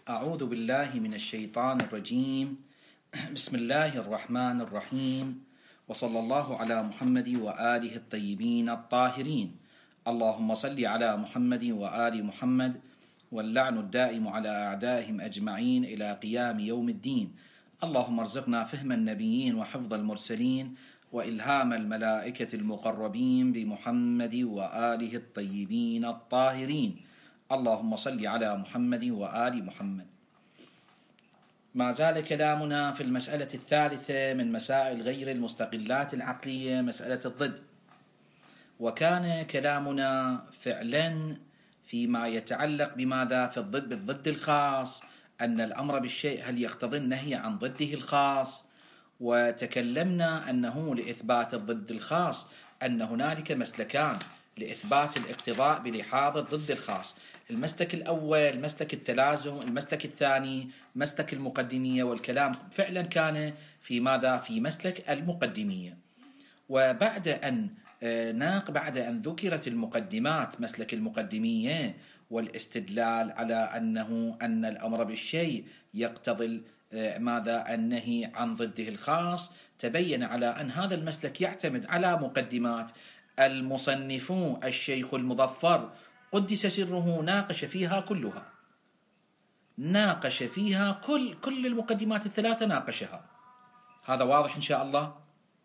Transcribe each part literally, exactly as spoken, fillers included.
أعوذ بالله من الشيطان الرجيم. بسم الله الرحمن الرحيم، وصلى الله على محمد وآله الطيبين الطاهرين. اللهم صل على محمد وآل محمد، واللعن الدائم على أعدائهم أجمعين إلى قيام يوم الدين. اللهم ارزقنا فهم النبيين وحفظ المرسلين وإلهام الملائكة المقربين بمحمد وآله الطيبين الطاهرين. اللهم صل على محمد وآل محمد. ما زال كلامنا في المسألة الثالثة من مسائل غير المستقلات العقلية، مسألة الضد، وكان كلامنا فعلا فيما يتعلق بماذا في الضد بالضد الخاص، أن الأمر بالشيء هل يقتضي النهي عن ضده الخاص، وتكلمنا أنه لإثبات الضد الخاص أن هنالك مسلكان لإثبات الاقتضاء بلحاظ الضد الخاص. المسلك الأول مسلك التلازم، المسلك الثاني مسلك المقدمية، والكلام فعلا كان في ماذا؟ في مسلك المقدمية. وبعد أن ناق بعد أن ذكرت المقدمات مسلك المقدمية والاستدلال على أنه أن الأمر بالشيء يقتضي ماذا؟ النهي عن ضده الخاص، تبين على أن هذا المسلك يعتمد على مقدمات المصنف الشيخ المظفر قدس سره ناقش فيها كلها، ناقش فيها كل كل المقدمات الثلاثة ناقشها. هذا واضح إن شاء الله.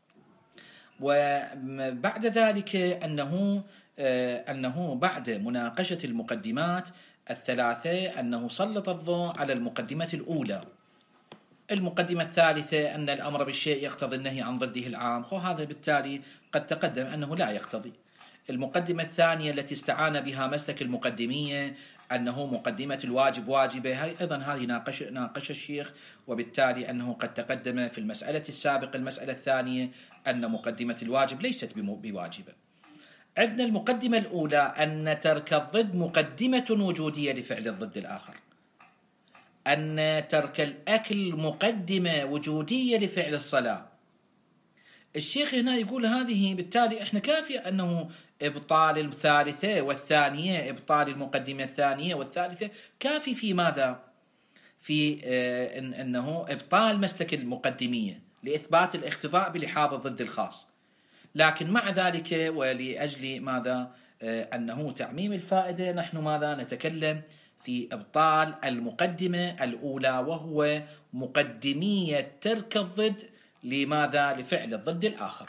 وبعد ذلك أنه أنه بعد مناقشة المقدمات الثلاثة أنه سلط الضوء على المقدمة الأولى. المقدمة الثالثة أن الأمر بالشيء يقتضي النهي عن ضده العام، وهذا بالتالي قد تقدم أنه لا يقتضي. المقدمة الثانية التي استعان بها مسلك المقدمية أنه مقدمة الواجب واجبة، هي أيضا هذه ناقش ناقش الشيخ، وبالتالي أنه قد تقدم في المسألة السابقة المسألة الثانية أن مقدمة الواجب ليست بواجبة. عندنا المقدمة الأولى أن ترك الضد مقدمة وجودية لفعل الضد الآخر، أن ترك الأكل مقدمة وجودية لفعل الصلاة. الشيخ هنا يقول هذه بالتالي احنا كافية أنه إبطال الثالثة والثانية، إبطال المقدمة الثانية والثالثة كافي في ماذا؟ في اه إن أنه إبطال مسلك المقدمية لإثبات الاقتضاء بلحاظ الضد الخاص. لكن مع ذلك ولأجل ماذا؟ اه أنه تعميم الفائدة، نحن ماذا نتكلم في إبطال المقدمة الأولى، وهو مقدمية ترك الضد لماذا؟ لفعل الضد الآخر.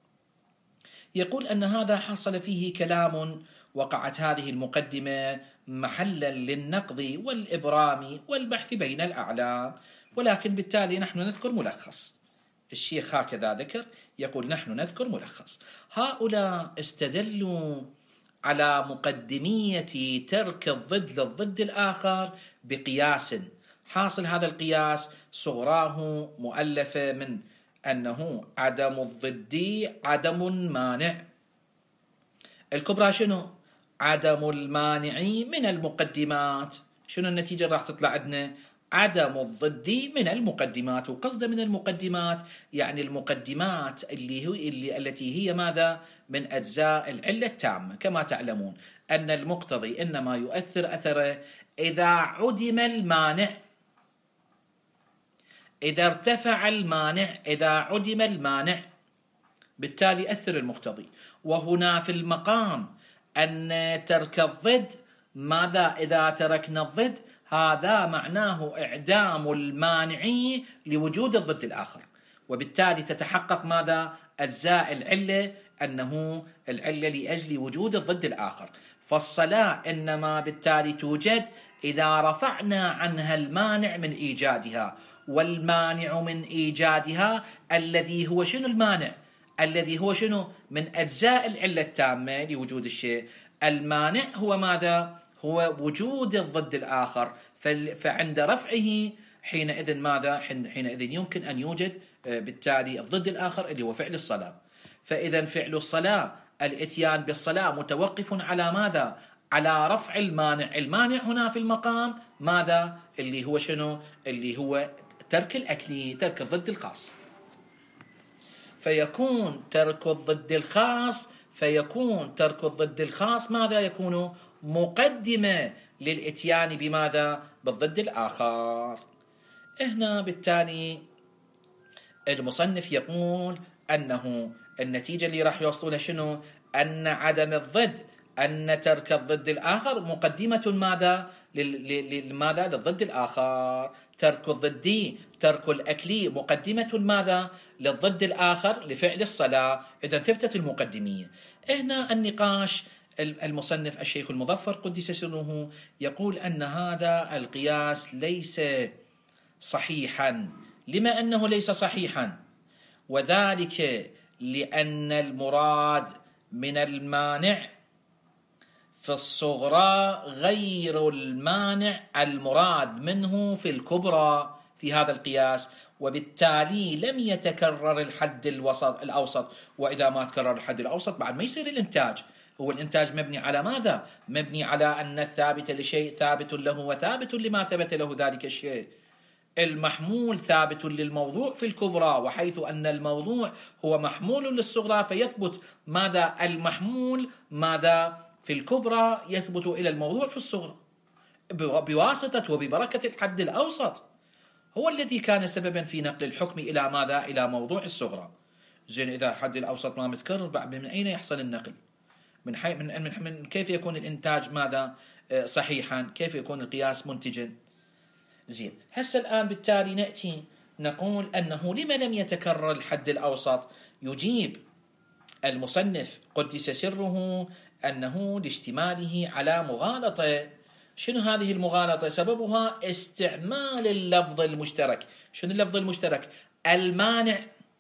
يقول أن هذا حصل فيه كلام، وقعت هذه المقدمة محلا للنقض والإبرام والبحث بين الأعلام، ولكن بالتالي نحن نذكر ملخص. الشيخ هكذا ذكر، يقول نحن نذكر ملخص. هؤلاء استدلوا على مقدمية ترك الضد للضد الآخر بقياس، حاصل هذا القياس صغراه مؤلفة من أنه عدم الضد عدم مانع، الكبرى شنو؟ عدم المانع من المقدمات. شنو النتيجة راح تطلع عندنا؟ عدم الضد من المقدمات، وقصد من المقدمات يعني المقدمات اللي هي اللي التي هي ماذا؟ من أجزاء العلة التامة. كما تعلمون أن المقتضي إنما يؤثر أثره إذا عدم المانع، إذا ارتفع المانع، إذا عدم المانع، بالتالي أثر المقتضي. وهنا في المقام أن ترك الضد ماذا؟ إذا تركنا الضد هذا معناه إعدام المانع لوجود الضد الآخر، وبالتالي تتحقق ماذا؟ أجزاء العلة، أنه العلة لأجل وجود الضد الآخر. فالصلاة إنما بالتالي توجد إذا رفعنا عنها المانع من إيجادها، والمانع من إيجادها الذي هو شنو؟ المانع الذي هو شنو؟ من أجزاء العلة التامة لوجود الشيء. المانع هو ماذا؟ هو وجود الضد الآخر. فعند رفعه حينئذ ماذا؟ حينئذ يمكن أن يوجد بالتالي الضد الآخر اللي هو فعل الصلاة. فإذا فعل الصلاة، الاتيان بالصلاة متوقف على ماذا؟ على رفع المانع. المانع هنا في المقام ماذا؟ اللي هو شنو؟ اللي هو ترك الأكل، ترك الضد الخاص. فيكون ترك الضد الخاص فيكون ترك الضد الخاص ماذا يكون؟ مقدمة للإتيان بماذا؟ بالضد الآخر. هنا بالتالي المصنف يقول أنه النتيجة اللي راح يوصلها شنو؟ أن عدم الضد، أن ترك الضد الآخر مقدمة ماذا؟ لماذا؟ للضد الآخر. ترك الضدي، ترك الأكلي مقدمة ماذا؟ للضد الآخر لفعل الصلاة. إذا ثبتت المقدمية. هنا النقاش. المصنف الشيخ المظفر قدس سره يقول أن هذا القياس ليس صحيحا. لما أنه ليس صحيحا؟ وذلك لأن المراد من المانع في الصغرى غير المانع المراد منه في الكبرى في هذا القياس، وبالتالي لم يتكرر الحد الوسط الأوسط. وإذا ما تكرر الحد الأوسط بعد ما يصير الإنتاج. هو الإنتاج مبني على ماذا؟ مبني على أن الثابت لشيء ثابت له وثابت لما ثبت له ذلك الشيء. المحمول ثابت للموضوع في الكبرى، وحيث أن الموضوع هو محمول للصغرى فيثبت ماذا؟ المحمول ماذا؟ في الكبرى يثبت إلى الموضوع في الصغرى بواسطة وببركة الحد الأوسط، هو الذي كان سببا في نقل الحكم إلى ماذا؟ إلى موضوع الصغرى. زين، إذا الحد الأوسط ما متكرر بعد من أين يحصل النقل؟ من, حي من, من, من كيف يكون الإنتاج ماذا؟ صحيحا؟ كيف يكون القياس منتجا؟ زين، هسه الآن بالتالي نأتي نقول أنه لما لم يتكرر الحد الأوسط؟ يجيب المصنف قدس سره أنه لاشتماله على مغالطة. شنو هذه المغالطة؟ سببها استعمال اللفظ المشترك. شنو اللفظ المشترك؟ المانع.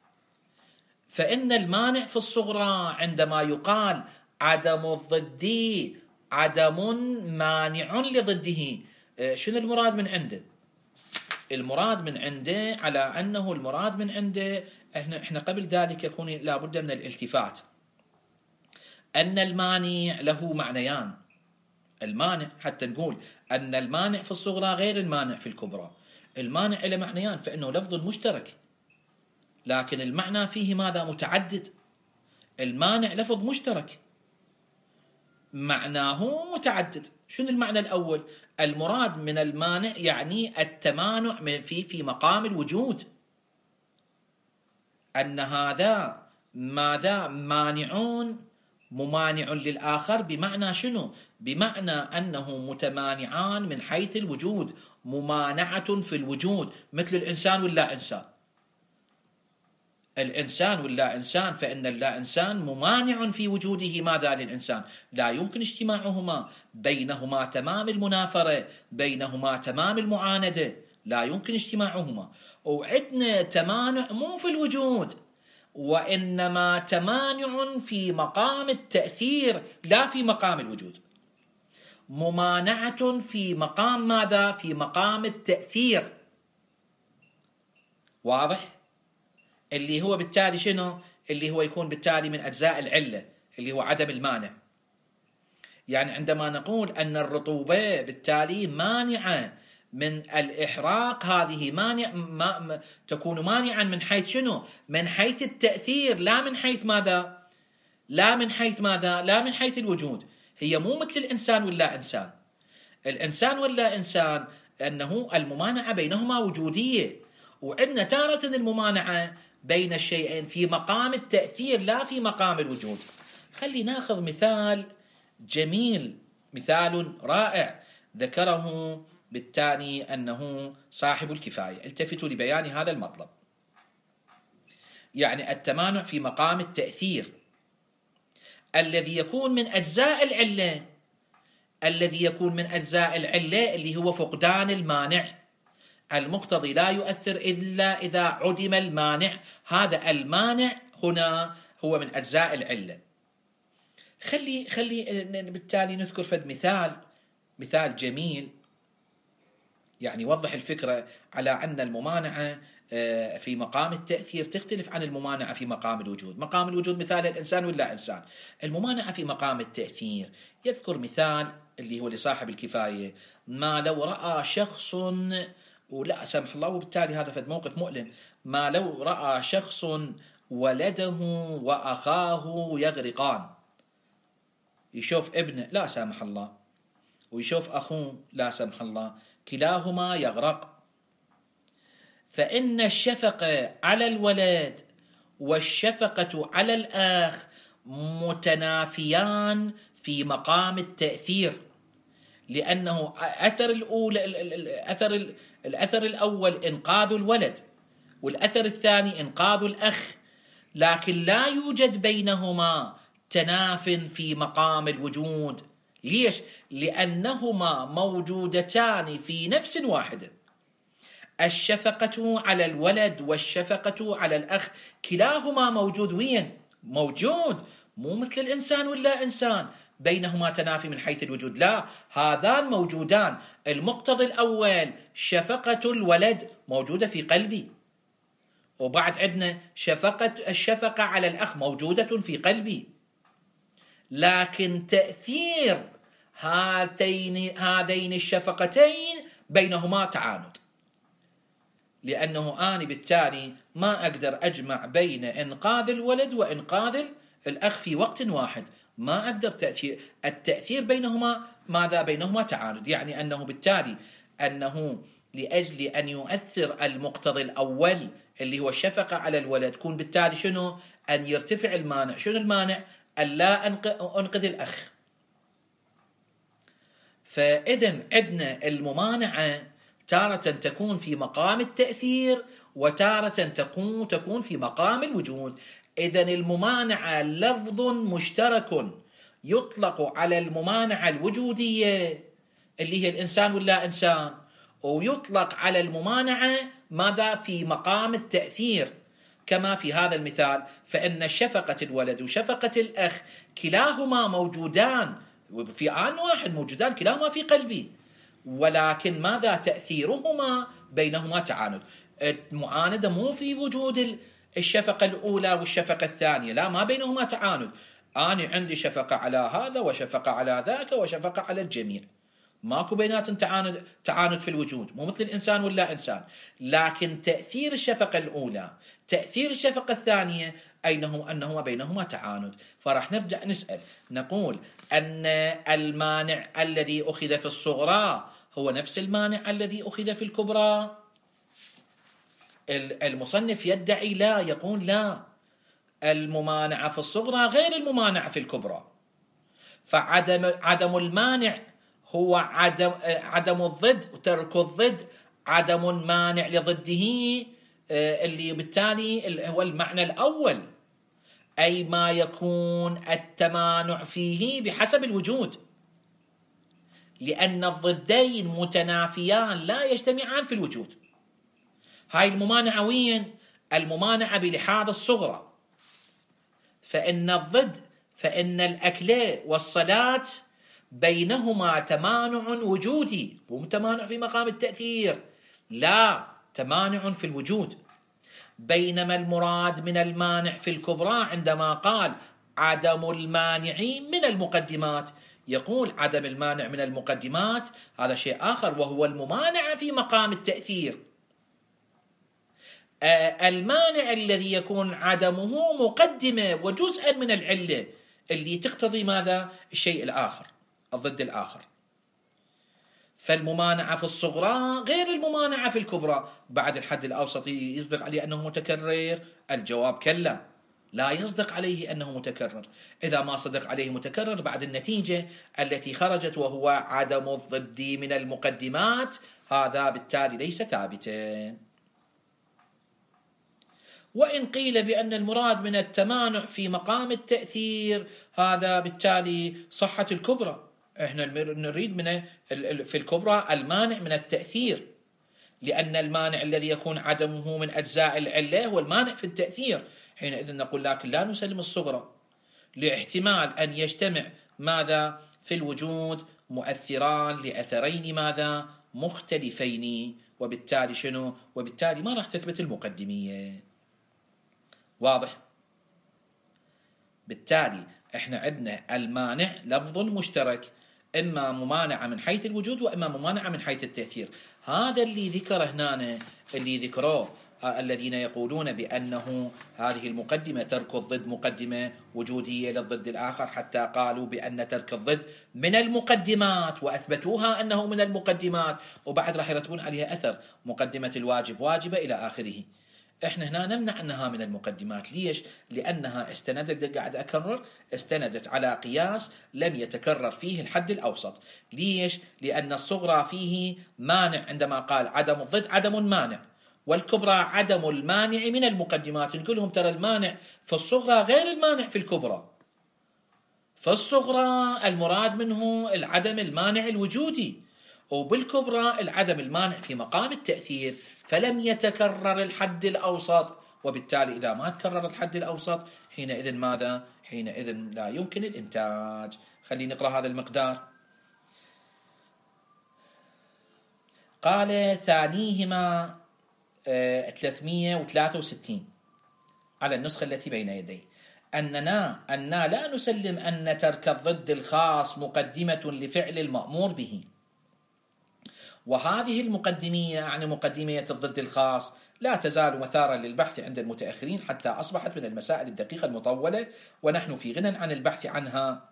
فإن المانع في الصغرى عندما يقال عدم الضدي عدم مانع لضده، شنو المراد من عنده؟ المراد من عنده على أنه المراد من عنده احنا احنا قبل ذلك يكون لابد من الالتفات أن المانع له معنيان. المانع حتى نقول أن المانع في الصغرى غير المانع في الكبرى. المانع له معنيان، فإنه لفظ مشترك لكن المعنى فيه ماذا؟ متعدد. المانع لفظ مشترك معناه متعدد. شنو المعنى الأول؟ المراد من المانع يعني التمانع في في مقام الوجود، أن هذا ماذا؟ مانعون ممانع للآخر. بمعنى شنو؟ بمعنى أنه متمانعان من حيث الوجود، ممانعة في الوجود، مثل الإنسان ولا إنسان. الإنسان ولا إنسان، فإن اللا إنسان ممانع في وجوده ماذا؟ للإنسان. لا يمكن اجتماعهما، بينهما تمام المنافرة، بينهما تمام المعاندة، لا يمكن اجتماعهما. وعندنا تمانع مو في الوجود، وإنما تمانع في مقام التأثير لا في مقام الوجود. ممانعة في مقام ماذا؟ في مقام التأثير. واضح؟ اللي هو بالتالي شنو؟ اللي هو يكون بالتالي من أجزاء العلة، اللي هو عدم المانع. يعني عندما نقول أن الرطوبة بالتالي مانعة من الإحراق، هذه مانع ما تكون مانعا من حيث شنو؟ من حيث التأثير، لا من حيث ماذا؟ لا من حيث ماذا؟ لا من حيث الوجود. هي مو مثل الإنسان ولا إنسان. الإنسان ولا إنسان أنه الممانعة بينهما وجودية، وعندنا تارة الممانعة بين الشيئين في مقام التأثير لا في مقام الوجود. خلي ناخذ مثال جميل، مثال رائع ذكره بالتالي أنه صاحب الكفاية. التفتوا لبيان هذا المطلب. يعني التمانع في مقام التأثير الذي يكون من أجزاء العلة، الذي يكون من أجزاء العلة اللي هو فقدان المانع. المقتضي لا يؤثر إلا إذا عدم المانع. هذا المانع هنا هو من أجزاء العلة. خلي خلي بالتالي نذكر فد مثال مثال جميل يعني يوضح الفكرة على أن الممانعة في مقام التأثير تختلف عن الممانعة في مقام الوجود. مقام الوجود مثال الإنسان ولا إنسان. الممانعة في مقام التأثير يذكر مثال اللي هو لصاحب الكفاية. ما لو رأى شخص، ولا سمح الله وبالتالي هذا فد موقف مؤلم، ما لو رأى شخص ولده وأخاه يغرقان. يشوف ابنه لا سامح الله ويشوف أخوه لا سمح الله، كلاهما يغرق. فإن الشفقة على الولد والشفقة على الأخ متنافيان في مقام التأثير، لأنه أثر الأولى الأثر الأثر الأول إنقاذ الولد، والأثر الثاني إنقاذ الأخ، لكن لا يوجد بينهما تناف في مقام الوجود. ليش؟ لأنهما موجودتان في نفس واحدة. الشفقة على الولد والشفقة على الأخ كلاهما موجود. وين؟ موجود، مو مثل الإنسان ولا إنسان بينهما تنافي من حيث الوجود، لا، هذان موجودان. المقتضى الأول شفقة الولد موجودة في قلبي، وبعد عندنا شفقة الشفقة على الأخ موجودة في قلبي، لكن تأثير هاتين هذين الشفقتين بينهما تعاند، لأنه أنا بالتالي ما أقدر أجمع بين إنقاذ الولد وإنقاذ الأخ في وقت واحد، ما أقدر. تأثير التأثير بينهما ماذا؟ بينهما تعاند، يعني أنه بالتالي أنه لأجل أن يؤثر المقتضى الأول اللي هو الشفقة على الولد، يكون بالتالي شنو؟ أن يرتفع المانع. شنو المانع؟ أن لا أنقذ الأخ. فإذن عندنا الممانعة تارة تكون في مقام التأثير، وتارة تكون تكون في مقام الوجود. إذن الممانعة لفظ مشترك يطلق على الممانعة الوجودية اللي هي الإنسان ولا إنسان، ويطلق على الممانعة ماذا؟ في مقام التأثير، كما في هذا المثال. فإن شفقة الولد وشفقة الأخ كلاهما موجودان في آن واحد، موجودان كلاهما في قلبي، ولكن ماذا؟ تأثيرهما بينهما تعاند. المعاندة مو في وجود الشفقة الأولى والشفقة الثانية، لا، ما بينهما تعاند. أنا عندي شفقة على هذا وشفقة على ذاك وشفقة على الجميع، ماكو بيناتهم تعاند تعاند في الوجود، مو مثل الإنسان ولا إنسان. لكن تأثير الشفقة الأولى تأثير الشفقة الثانية أنه أنهما بينهما تعاند. فراح نرجع نسأل نقول أن المانع الذي أخذ في الصغرى هو نفس المانع الذي أخذ في الكبرى. المصنف يدعي لا، يقول لا، الممانعة في الصغرى غير الممانعة في الكبرى. فعدم عدم المانع هو عدم عدم الضد، وترك الضد عدم مانع لضده، اللي بالتالي هو المعنى الأول، أي ما يكون التمانع فيه بحسب الوجود، لأن الضدين متنافيان لا يجتمعان في الوجود. هاي الممانعة وين؟ الممانعة بلحاظ الصغرى. فإن الضد، فإن الأكل والصلاة بينهما تمانع وجودي، مو تمانع في مقام التأثير، لا، تمانع في الوجود. بينما المراد من المانع في الكبرى عندما قال عدم المانع من المقدمات، يقول عدم المانع من المقدمات هذا شيء آخر، وهو الممانعة في مقام التأثير. المانع الذي يكون عدمه مقدمة وجزءا من العلة اللي تقتضي ماذا؟ الشيء الآخر، الضد الآخر. فالممانعة في الصغرى غير الممانعة في الكبرى. بعد الحد الأوسط يصدق عليه أنه متكرر؟ الجواب كلا، لا يصدق عليه أنه متكرر. إذا ما صدق عليه متكرر بعد النتيجة التي خرجت وهو عدم الضد من المقدمات، هذا بالتالي ليس ثابتا. وإن قيل بأن المراد من التمانع في مقام التأثير، هذا بالتالي صحة الكبرى. احنا نريد من في الكبرى المانع من التأثير، لأن المانع الذي يكون عدمه من أجزاء العلة هو المانع في التأثير. حينئذ نقول لكن لا نسلم الصغرى، لاحتمال أن يجتمع ماذا في الوجود مؤثران لأثرين ماذا مختلفين، وبالتالي شنو؟ وبالتالي ما راح تثبت المقدمية. واضح؟ بالتالي احنا عندنا المانع لفظ مشترك، إما ممانعة من حيث الوجود وإما ممانعة من حيث التأثير. هذا اللي ذكره هنا، اللي ذكروه الذين يقولون بأنه هذه المقدمة ترك الضد مقدمة وجودية للضد الآخر، حتى قالوا بأن ترك الضد من المقدمات وأثبتوها أنه من المقدمات، وبعد راح يرتبون عليها أثر مقدمة الواجب واجبة إلى آخره. احنا هنا نمنع انها من المقدمات. ليش؟ لانها استندت، قاعد اكرر، استندت على قياس لم يتكرر فيه الحد الاوسط. ليش؟ لان الصغرى فيه مانع، عندما قال عدم الضد عدم مانع، والكبرى عدم المانع من المقدمات. نقول لهم ترى المانع في الصغرى غير المانع في الكبرى. في الصغرى المراد منه العدم المانع الوجودي، وبالكبرى العدم المانع في مقام التأثير، فلم يتكرر الحد الأوسط، وبالتالي إذا ما تكرر الحد الأوسط حينئذ ماذا؟ حينئذ لا يمكن الإنتاج. خلينا نقرأ هذا المقدار. قال ثانيهما ثلاثمئة وثلاثة وستين على النسخة التي بين يدي أننا أننا لا نسلم أن ترك الضد الخاص مقدمة لفعل المأمور به. وهذه المقدمية يعني مقدمية الضد الخاص لا تزال مثارا للبحث عند المتأخرين، حتى أصبحت من المسائل الدقيقة المطولة، ونحن في غنى عن البحث عنها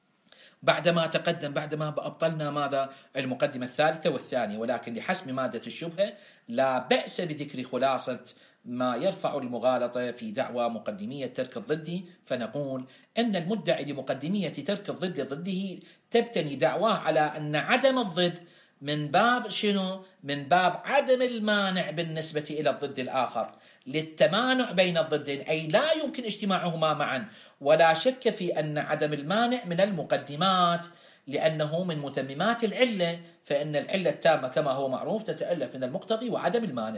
بعدما تقدم، بعدما أبطلنا ماذا؟ المقدمة الثالثة والثانية. ولكن لحسم مادة الشبهة لا بأس بذكر خلاصة ما يرفع المغالطة في دعوى مقدمية ترك الضد، فنقول أن المدعي لمقدمية ترك الضد ضده تبتني دعواه على أن عدم الضد من باب شنو؟ من باب عدم المانع بالنسبة إلى الضد الآخر، للتمانع بين الضدين، أي لا يمكن اجتماعهما معا. ولا شك في أن عدم المانع من المقدمات، لأنه من متممات العلة، فإن العلة التامة كما هو معروف تتألف من المقتضي وعدم المانع.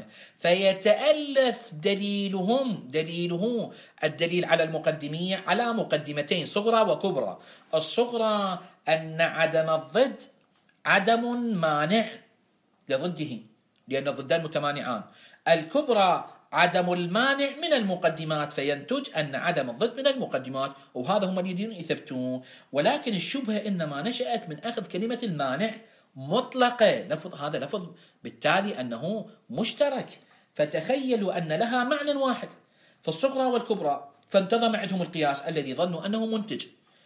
فيتألف دليلهم دليله الدليل على المقدمية على مقدمتين صغرى وكبرى. الصغرى أن عدم الضد عدم مانع لضده، لأن الضدان متمانعان. الكبرى عدم المانع من المقدمات، فينتج أن عدم الضد من المقدمات، وهذا هم الذين يثبتون. ولكن الشبهة إنما نشأت من أخذ كلمة المانع مطلقة، لفظ هذا لفظ بالتالي أنه مشترك، فتخيلوا أن لها معنى واحد في الصغرى والكبرى، فانتظم عندهم القياس الذي ظنوا أنه منتج،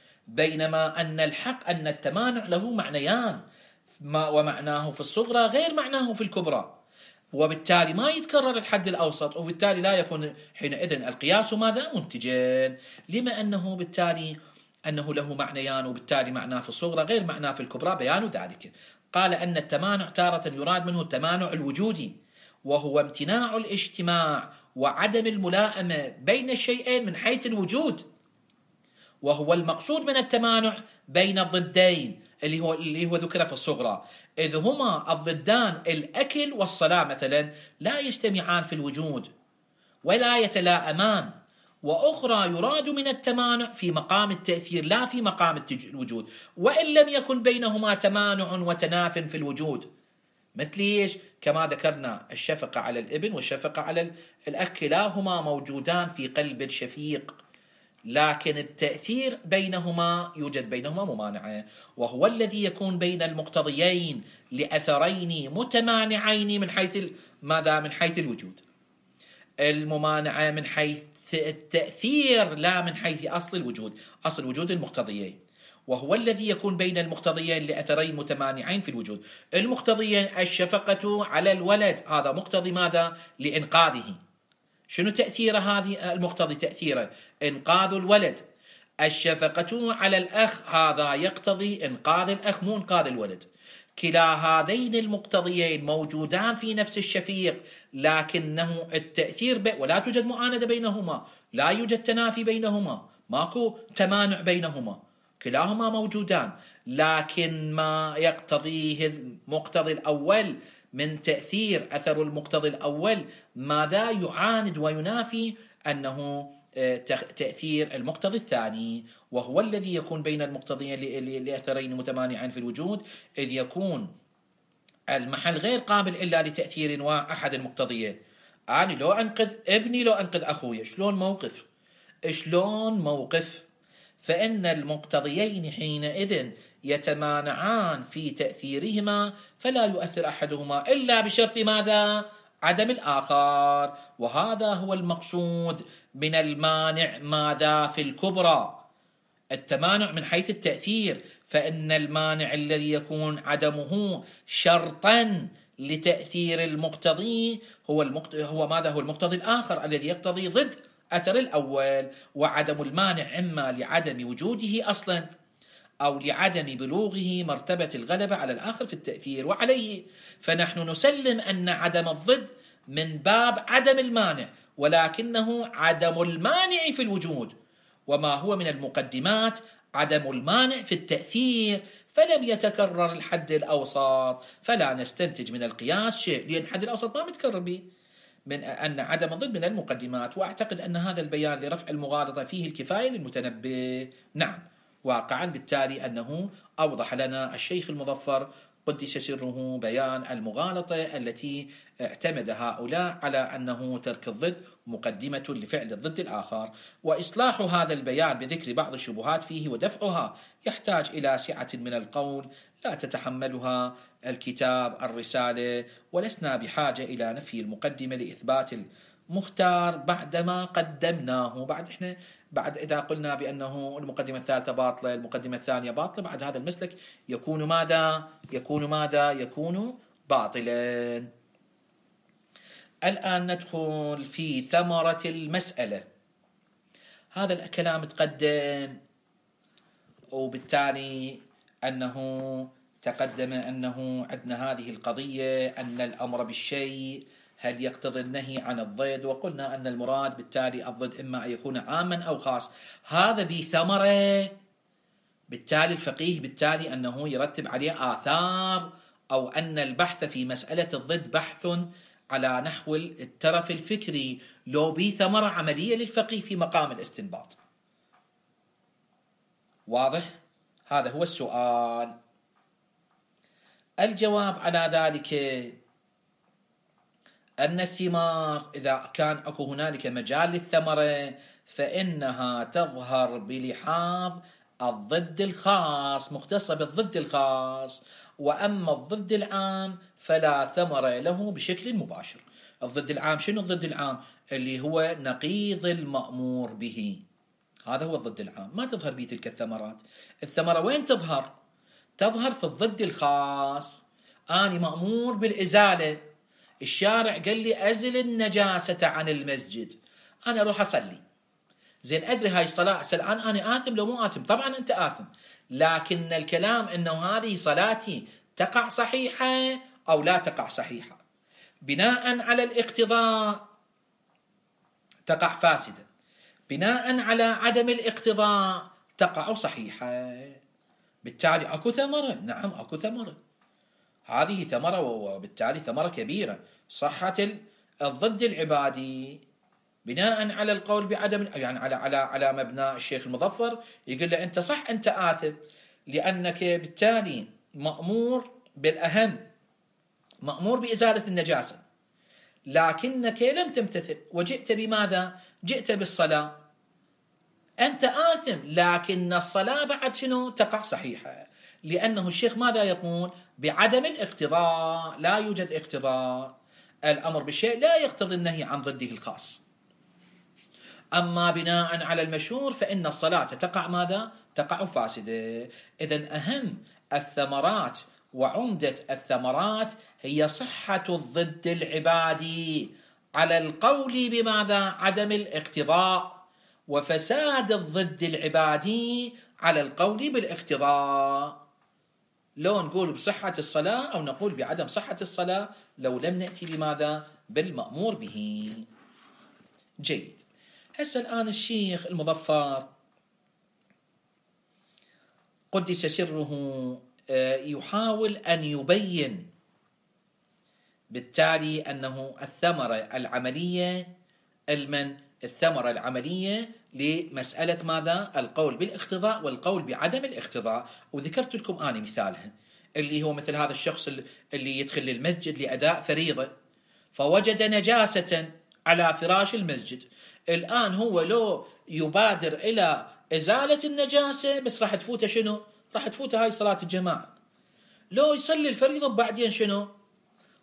بينما أن الحق أن التمانع له معنيان، ومعناه في الصغرى غير معناه في الكبرى، وبالتالي ما يتكرر الحد الأوسط، وبالتالي لا يكون حينئذ القياس ماذا؟ منتجا. لما أنه بالتالي أنه له معنيان، وبالتالي معناه في الصغرى غير معناه في الكبرى، بيان ذلك. قال أن التمانع تارة يراد منه التمانع الوجودي، وهو امتناع الاجتماع وعدم الملائمة بين الشيئين من حيث الوجود، وهو المقصود من التمانع بين الضدين اللي هو اللي هو ذكر في الصغرى، إذ هما الضدان الأكل والصلاة مثلا لا يجتمعان في الوجود ولا يتلائمان. وأخرى يراد من التمانع في مقام التأثير لا في مقام الوجود، وإن لم يكن بينهما تمانع وتناف في الوجود. مثل ايش؟ كما ذكرنا الشفقة على الابن والشفقة على الأخ كلاهما موجودان في قلب الشفيق، لكن التأثير بينهما يوجد بينهما ممانعة، وهو الذي يكون بين المقتضيين لأثرين متمانعين من حيث ماذا؟ من حيث الوجود. الممانعة من حيث التأثير لا من حيث أصل الوجود، أصل وجود المقتضيين، وهو الذي يكون بين المقتضيين لأثرين متمانعين في الوجود. المقتضيين الشفقة على الولد، هذا مقتضي ماذا؟ لإنقاذه. شنو تأثير هذه المقتضي؟ تأثيره إنقاذ الولد. الشفقة على الأخ هذا يقتضي إنقاذ الأخ مو إنقاذ الولد. كلا هذين المقتضيين موجودان في نفس الشفيق، لكنه التأثير ب... ولا توجد معاندة بينهما، لا يوجد تنافي بينهما، ماكو تمانع بينهما، كلاهما موجودان. لكن ما يقتضيه المقتضي الأول من تأثير أثر المقتضي الأول ماذا؟ يعاند وينافي أنه تأثير المقتضي الثاني، وهو الذي يكون بين المقتضيين لأثرين متمانعين في الوجود، إذ يكون المحل غير قابل إلا لتأثير واحد المقتضيين. أنا لو أنقذ ابني لو أنقذ أخوي، شلون موقف؟ شلون موقف؟ فإن المقتضيين حينئذ يتمانعان في تأثيرهما، فلا يؤثر أحدهما إلا بشرط ماذا؟ عدم الآخر. وهذا هو المقصود من المانع ماذا في الكبرى؟ التمانع من حيث التأثير، فإن المانع الذي يكون عدمه شرطا لتأثير المقتضي هو المقتضي هو ماذا؟ هو المقتضي الآخر الذي يقتضي ضد أثر الأول. وعدم المانع إما لعدم وجوده أصلا أو لعدم بلوغه مرتبة الغلبة على الآخر في التأثير. وعليه فنحن نسلم أن عدم الضد من باب عدم المانع، ولكنه عدم المانع في الوجود، وما هو من المقدمات عدم المانع في التأثير، فلم يتكرر الحد الأوسط، فلا نستنتج من القياس شيء، لأن الحد الأوسط ما متكرر به، من أن عدم الضد من المقدمات. وأعتقد أن هذا البيان لرفع المغالطة فيه الكفاية للمتنبه. نعم، واقعا بالتالي أنه أوضح لنا الشيخ المظفر قدس سره بيان المغالطة التي اعتمد هؤلاء على أنه ترك الضد مقدمة لفعل الضد الآخر. وإصلاح هذا البيان بذكر بعض الشبهات فيه ودفعها يحتاج إلى سعة من القول لا تتحملها الكتاب الرسالة، ولسنا بحاجة إلى نفي المقدمة لإثبات المختار بعدما قدمناه. بعد إحنا بعد إذا قلنا بأنه المقدمة الثالثة باطلة، المقدمة الثانية باطلة، بعد هذا المسلك يكون ماذا؟ يكون ماذا؟ يكون باطلا. الآن ندخل في ثمرة المسألة. هذا الكلام تقدم، وبالتالي أنه تقدم أنه عندنا هذه القضية أن الأمر بالشيء هل يقتضي النهي عن الضد، وقلنا أن المراد بالتالي الضد إما أن يكون عاما أو خاص. هذا بثمرة، بالتالي الفقيه بالتالي أنه يرتب عليه آثار، أو أن البحث في مسألة الضد بحث على نحو الترف الفكري، لو بي ثمرة عملية للفقيه في مقام الاستنباط. واضح؟ هذا هو السؤال. الجواب على ذلك أن الثمار إذا كان أكو هنالك مجال للثمرة فإنها تظهر بلحاظ الضد الخاص، مختصة بالضد الخاص، وأما الضد العام فلا ثمرة له بشكل مباشر. الضد العام شنو الضد العام؟ اللي هو نقيض المأمور به، هذا هو الضد العام، ما تظهر به تلك الثمرات. الثمرة وين تظهر؟ تظهر في الضد الخاص. أنا مأمور بالإزالة، الشارع قال لي أزل النجاسة عن المسجد، أنا أروح أصلي. زين أدري هاي الصلاة الآن أنا آثم لو مو آثم؟ طبعا أنت آثم، لكن الكلام أنه هذه صلاتي تقع صحيحة أو لا تقع صحيحة. بناء على الاقتضاء تقع فاسدة، بناء على عدم الاقتضاء تقع صحيحة. بالتالي أكو ثمرة، نعم أكو ثمرة، هذه ثمرة، وبالتالي ثمرة كبيرة، صحة الضد العبادي بناء على القول بعدم، يعني على على على مبنى الشيخ المظفر يقول له أنت صح أنت آثم، لأنك بالتالي مأمور بالأهم، مأمور بإزالة النجاسة، لكنك لم تمتثل وجئت بماذا؟ جئت بالصلاة، أنت آثم، لكن الصلاة بعد شنو؟ تقع صحيحة، لأنه الشيخ ماذا يقول؟ بعدم الاقتضاء، لا يوجد اقتضاء، الأمر بالشيء لا يقتضي النهي عن ضده الخاص. أما بناء على المشهور فإن الصلاة تقع ماذا؟ تقع فاسدة. إذن أهم الثمرات وعمدة الثمرات هي صحة الضد العبادي على القول بماذا؟ عدم الاقتضاء، وفساد الضد العبادي على القول بالاقتضاء. لو نقول بصحة الصلاة أو نقول بعدم صحة الصلاة لو لم نأتي بماذا؟ بالمأمور به. جيد. هسه الآن الشيخ المظفر قدس سره يحاول أن يبين بالتالي أنه الثمرة العملية المن الثمرة العملية لمسألة ماذا؟ القول بالاقتضاء والقول بعدم الاقتضاء. وذكرت لكم أنا مثالها، اللي هو مثل هذا الشخص اللي يدخل المسجد لأداء فريضة فوجد نجاسة على فراش المسجد، الآن هو لو يبادر إلى إزالة النجاسة بس راح تفوته شنو؟ راح تفوته هاي صلاة الجماعة. لو يصلي الفريضة بعدين شنو؟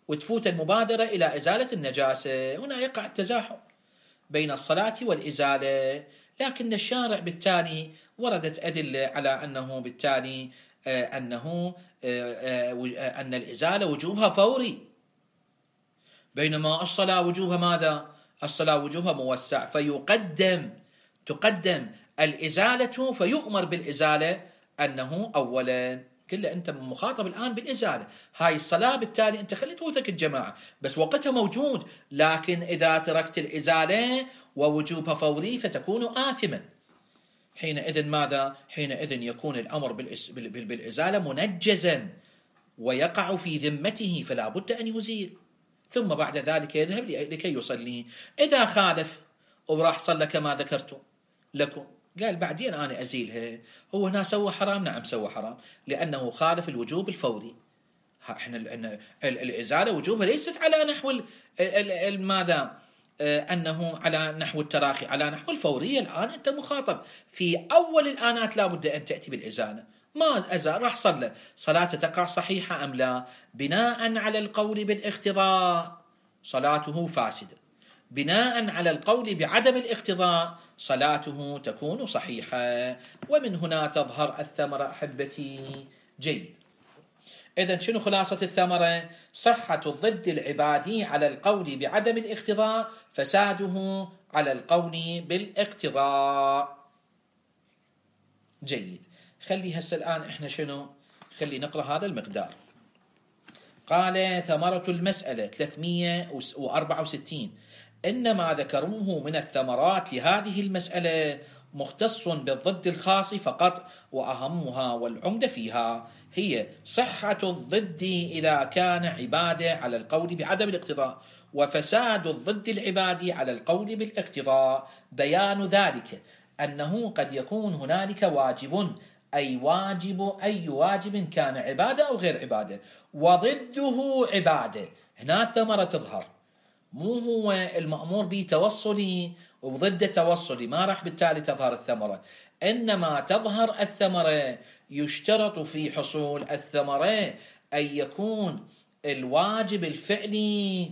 وتفوت المبادرة إلى إزالة النجاسة، هنا يقع التزاحم بين الصلاة والإزالة. لكن الشارع بالتالي وردت أدلة على أنه بالتالي أنه أن الإزالة وجوبها فوري، بينما الصلاة وجوبها ماذا؟ الصلاة وجوبها موسع، فيقدم تقدم الإزالة، فيؤمر بالإزالة أنه أولا كله أنت مخاطب الآن بالإزالة. هاي الصلاة بالتالي أنت خليت فوتك الجماعة بس وقتها موجود، لكن إذا تركت الإزالة ووجوبها فوري فتكون آثما. حينئذ ماذا؟ حينئذ يكون الأمر بالإزالة منجزا ويقع في ذمته، فلا بد أن يزيل، ثم بعد ذلك يذهب لكي يصلي. إذا خالف وراح صلى كما ذكرت لكم، قال بعدين أنا أزيلها، هو هنا سوى حرام؟ نعم سوى حرام، لأنه خالف الوجوب الفوري. احنا الإزالة وجوبها ليست على نحو ماذا؟ أنه على نحو التراخي، على نحو الفورية. الآن أنت مخاطب في أول الآنات لا بد أن تأتي بالإزالة. ما أزال راح صلى، صلاته تقع صحيحة أم لا؟ بناء على القول بالاقتضاء صلاته فاسدة، بناء على القول بعدم الاقتضاء صلاته تكون صحيحة. ومن هنا تظهر الثمرة أحبتي. جيد، إذن شنو خلاصة الثمرة؟ صحة الضد العبادي على القول بعدم الاقتضاء، فساده على القول بالاقتضاء. جيد، خلي هسه الآن إحنا شنو؟ خلي نقرأ هذا المقدار. قال ثمرة المسألة ثلاثمئة وأربعة وستين: إنما ذكروه من الثمرات لهذه المسألة مختص بالضد الخاص فقط، وأهمها والعمدة فيها هي صحة الضد إذا كان عبادة على القول بعدم الاقتضاء، وفساد الضد العبادي على القول بالاقتضاء. بيان ذلك أنه قد يكون هنالك واجب، أي واجب أي واجب كان عبادة أو غير عبادة، وضده عبادة. هنا الثمرة تظهر، مو هو المأمور به توصلي وضد توصلي، ما راح بالتالي تظهر الثمرة، إنما تظهر الثمرة. يشترط في حصول الثمرة أن يكون الواجب الفعلي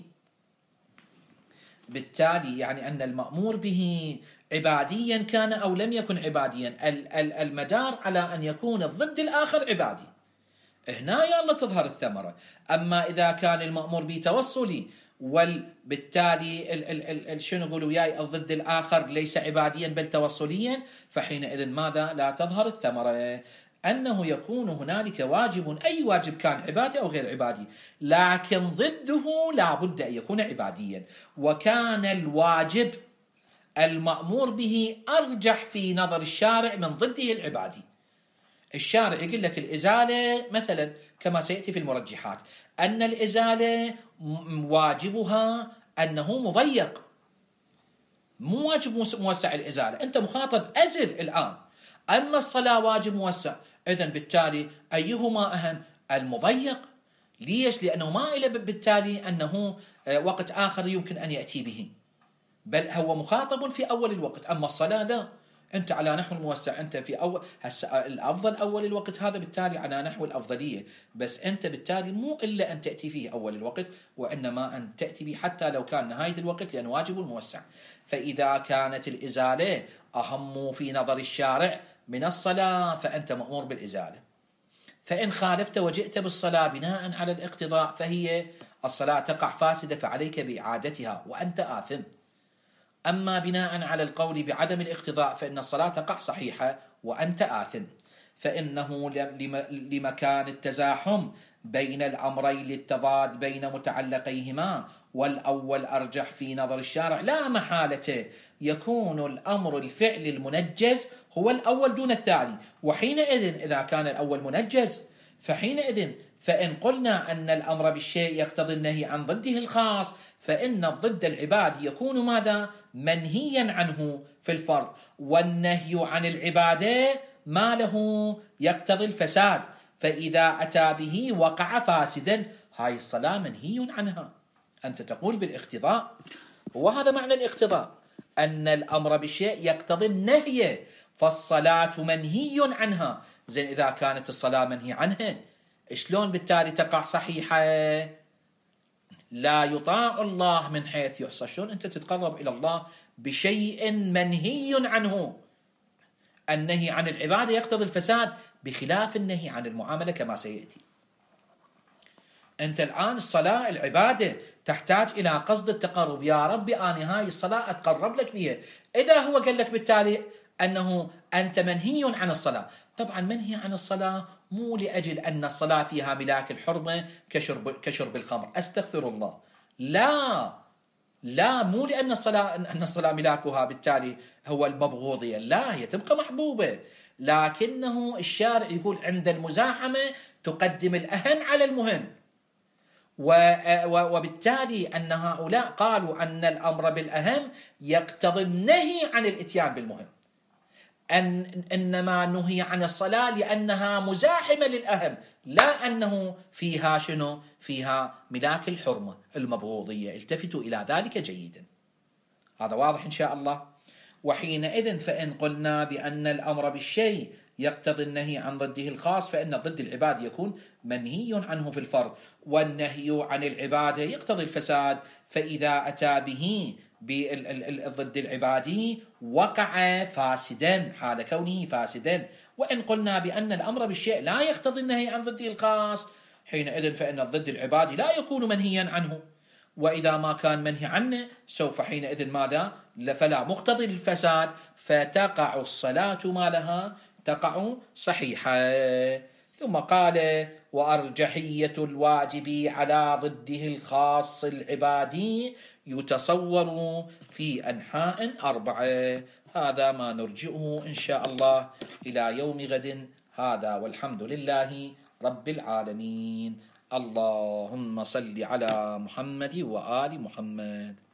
بالتالي، يعني أن المأمور به عباديا كان أو لم يكن عباديا، المدار على أن يكون الضد الآخر عبادي. هنا يلا تظهر الثمرة. أما إذا كان المأمور به توصلي وبالتالي ال ال ال شنو يقولوا وياي الضد الآخر ليس عباديا بل توصليا، فحينئذ ماذا؟ لا تظهر الثمرة. أنه يكون هنالك واجب، أي واجب كان عبادي أو غير عبادي، لكن ضده لا بد أن يكون عباديا. وكان الواجب المأمور به أرجح في نظر الشارع من ضده العبادي. الشارع يقول لك الإزالة مثلا كما سيأتي في المرجحات، أن الإزالة واجبها أنه مضيق، مو واجب موسع الإزالة، أنت مخاطب أزل الآن. أما الصلاة واجب موسع، إذن بالتالي أيهما أهم؟ المضيق. ليش؟ لأنه ما إلى بالتالي أنه وقت آخر يمكن أن يأتي به، بل هو مخاطب في أول الوقت. أما الصلاة لا، أنت على نحو الموسع، أنت في أول الأفضل أول الوقت، هذا بالتالي على نحو الأفضلية، بس أنت بالتالي مو إلا أن تأتي فيه أول الوقت، وإنما أن تأتي به حتى لو كان نهاية الوقت، لأنه واجب الموسع. فإذا كانت الإزالة أهم في نظر الشارع من الصلاة فأنت مأمور بالإزالة. فإن خالفت وجئت بالصلاة بناء على الاقتضاء فهي الصلاة تقع فاسدة، فعليك بإعادتها وأنت آثم. أما بناء على القول بعدم الاقتضاء فإن الصلاة تقع صحيحة وأنت آثم. فإنه لمكان التزاحم بين الأمرين للتضاد بين متعلقيهما، والأول أرجح في نظر الشارع لا محالة يكون الأمر الفعل المنجز هو الأول دون الثاني. وحينئذ إذا كان الأول منجز فحينئذ فإن قلنا أن الأمر بالشيء يقتضي النهي عن ضده الخاص، فإن الضد العبادي يكون ماذا؟ منهيا عنه في الفرض، والنهي عن العبادة ما له يقتضي الفساد، فإذا أتى به وقع فاسدا. هاي الصلاة منهي عنها. أنت تقول بالاقتضاء، وهذا معنى الاقتضاء، أن الأمر بالشيء يقتضي النهي، فالصلاة منهي عنها. زين، إذا كانت الصلاة منهي عنها شلون بالتالي تقع صحيحة؟ لا يطاع الله من حيث يحصى. شلون أنت تتقرب إلى الله بشيء منهي عنه؟ النهي عن العبادة يقتضي الفساد بخلاف النهي عن المعاملة كما سيأتي. أنت الآن الصلاة العبادة تحتاج إلى قصد التقرب، يا ربي أنا هاي الصلاة أتقرب لك بها. إذا هو قال لك بالتالي أنه أنت منهي عن الصلاة، طبعا منهي عن الصلاة مو لأجل أن الصلاة فيها ملاك الحرمة كشرب, كشرب الخمر، أستغفر الله، لا لا مو لأن الصلاة أن الصلاة ملاكها بالتالي هو المبغوضية، لا هي تبقى محبوبة، لكنه الشارع يقول عند المزاحمة تقدم الأهم على المهم، وبالتالي أن هؤلاء قالوا أن الأمر بالأهم يقتضي النهي عن الإتيان بالمهم، أن إنما نهي عن الصلاة لأنها مزاحمة للأهم، لا أنه فيها شنو؟ فيها ملاك الحرمة المبغوضية. التفتوا إلى ذلك جيدا، هذا واضح إن شاء الله. وحينئذ فإن قلنا بأن الأمر بالشيء يقتضي النهي عن ضده الخاص، فإن ضد العبادة يكون منهي عنه في الفرض، والنهي عن العبادة يقتضي الفساد، فإذا أتى به بالضد العبادي وقع فاسدا حال كونه فاسدا. وإن قلنا بأن الأمر بالشيء لا يقتضي النهي عن ضده الخاص، حينئذ فإن الضد العبادي لا يكون منهيا عنه، وإذا ما كان منهي عنه سوف حينئذ ماذا؟ فلا مقتضي للفساد، فتقع الصلاة ما لها؟ تقع صحيحة. ثم قال وأرجحية الواجب على ضده الخاص العبادي يتصور في أنحاء أربعة. هذا ما نرجئه إن شاء الله إلى يوم غد. هذا والحمد لله رب العالمين. اللهم صل على محمد وآل محمد.